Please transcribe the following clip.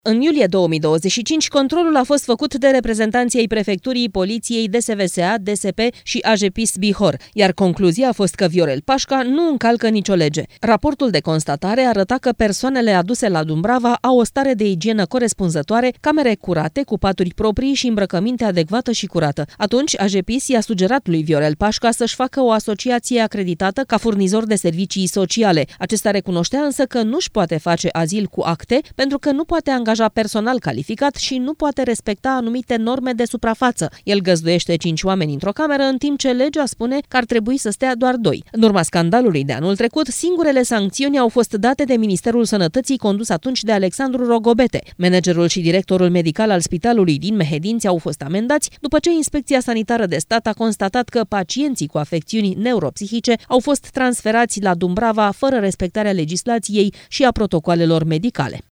În iulie 2025, controlul a fost făcut de reprezentanții ai prefecturii, poliției, DSVSA, DSP și AJPIS Bihor, iar concluzia a fost că Viorel Pașca nu încalcă nicio lege. Raportul de constatare arăta că persoanele aduse la Dumbrava au o stare de igienă corespunzătoare, camere curate, cu paturi proprii și îmbrăcăminte adecvată și curată. Atunci, AJPIS i-a sugerat lui Viorel Pașca să-și facă o asociație acreditată ca furnizor de servicii sociale. Acesta recunoștea însă că nu-și poate face azil cu acte pentru că nu poate angaja personal calificat și nu poate respecta anumite norme de suprafață. El găzduiește 5 oameni într-o cameră, în timp ce legea spune că ar trebui să stea doar 2. În urma scandalului de anul trecut, singurele sancțiuni au fost date de Ministerul Sănătății, condus atunci de Alexandru Rogobete. Managerul și directorul medical al spitalului din Mehedinți au fost amendați după ce Inspecția Sanitară de Stat a constatat că pacienții cu afecțiuni neuropsihice au fost transferați la Dumbrava fără respectarea legislației și a protocoalelor medicale.